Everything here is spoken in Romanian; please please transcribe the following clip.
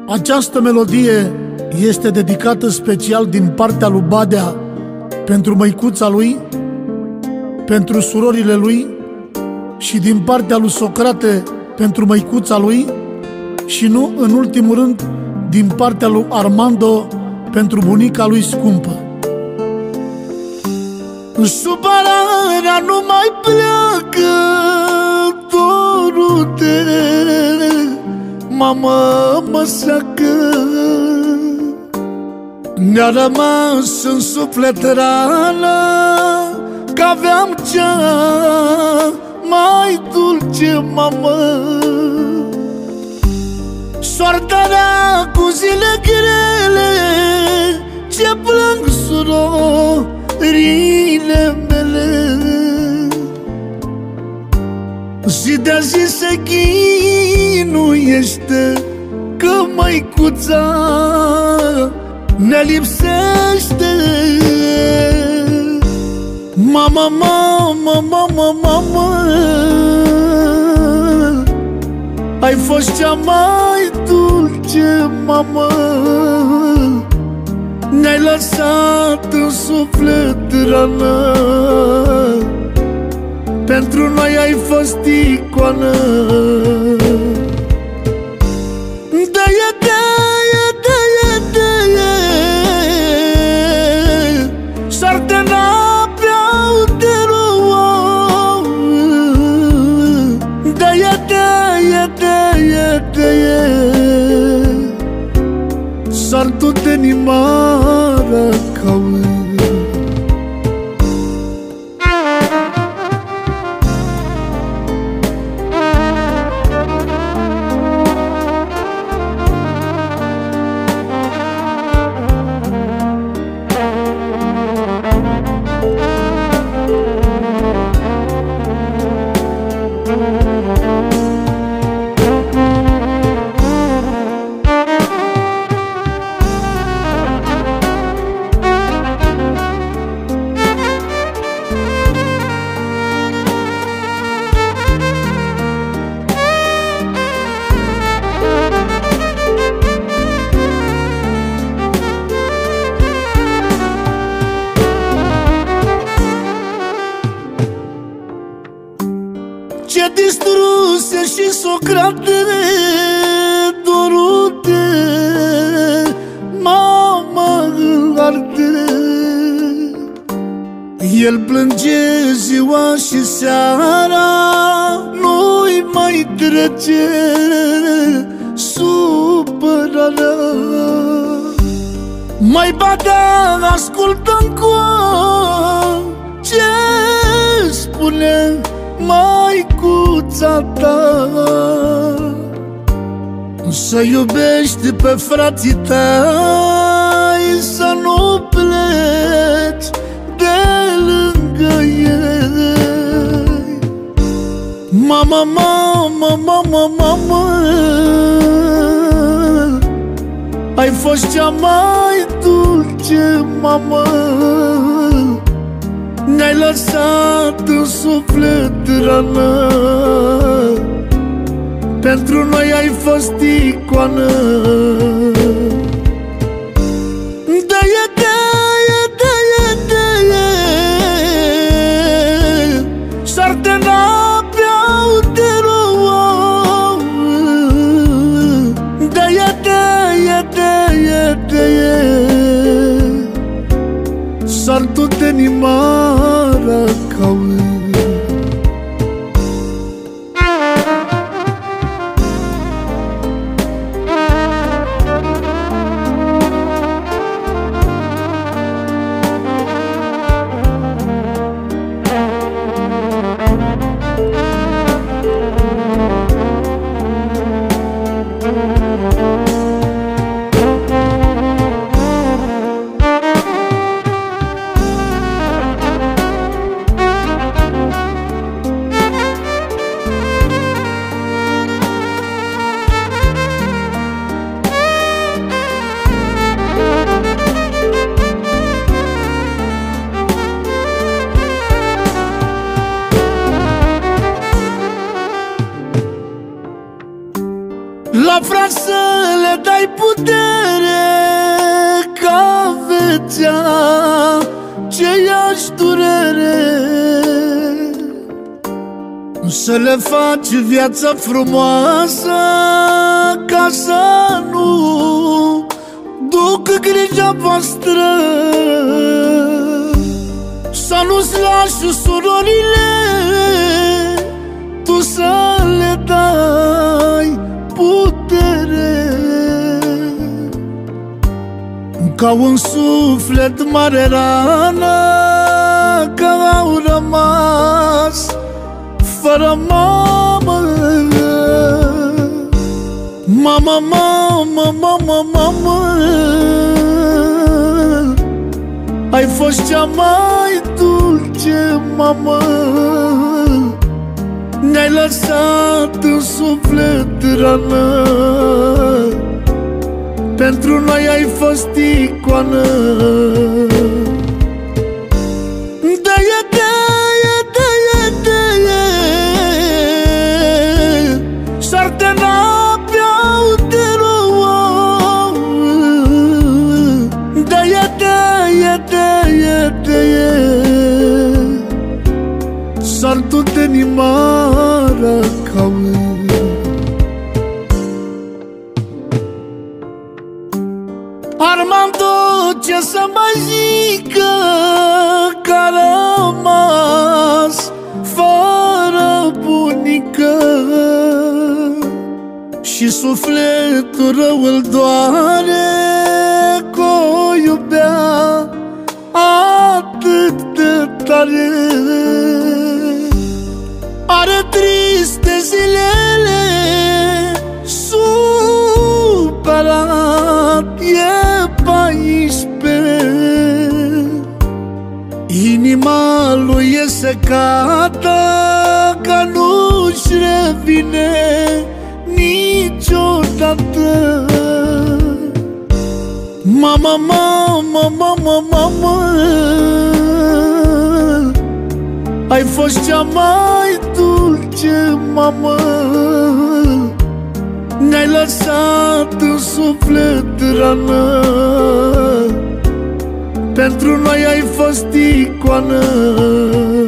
Această melodie este dedicată special din partea lui Badea pentru măicuța lui, pentru surorile lui și din partea lui Socrate pentru măicuța lui și nu în ultimul rând din partea lui Armando pentru bunica lui scumpă. Supărarea nu mai pleacă, dorul de mamă mă seacă. Mi-a rămas în suflet rană, că aveam cea mai dulce mamă. Soarta rea cu zile grele, ce plâng surorile mele. Zi de zi se chinuiește, că măicuța ne lipsește. Mama, mama, mama, mama, ai fost cea mai dulce mamă. Ne-ai lăsat în suflet rană, pentru noi ai fost icoană. De-aia, de-aia, de-aia, de-aia s-arde noaptea de rău. De-aia, de-aia, de-aia, de-aia s-ar tot animarea ca ce distruse și Socrate, dorul de mama îl arde. El plânge ziua și seara, nu-i mai trece supărarea. Mai Badea, ascultă-mi ce spune măicuța ta. Să iubești pe frații tăi, să nu pleci de lângă ei. Mama, mama, mama, mama, ai fost cea mai dulce mamă. Ne-ai lăsat în suflet rană, pentru noi ai fost icoană. De-aia, de-aia, de-aia, de-aia s-arde noaptea de rău. De-aia, de-aia, de-aia, de-aia s-ar tot animarea ca La frați să le dai putere ca vețea ce ia-și durere, să le faci viața frumoasă ca să nu duc grija voastră, să nu-ți lași surorile, tu să le dai putere. Ca un suflet mare rană, că au rămas fără mamă. Mamă, mamă, mamă, mamă, ai fost cea mai dulce mamă. Ne-ai lăsat în suflet rană, pentru noi ai fost icoană. De-aia, de-aia, de-aia, de-aia Sartena beau de rău. De-aia, de-aia, de-aia, de-aia Sartu de nimara caue. Armando, ce să mai zică, că a rămas fără bunică și sufletul rău îl doare, că o iubea atât de tare. Are triste zilele, supărat e 14. Inima lui e secată, că nu-și revine niciodată. Mama, mama, mama, mama, ai fost cea mai dulce mamă. Ne-ai lăsat în suflet rană, pentru noi ai fost icoană.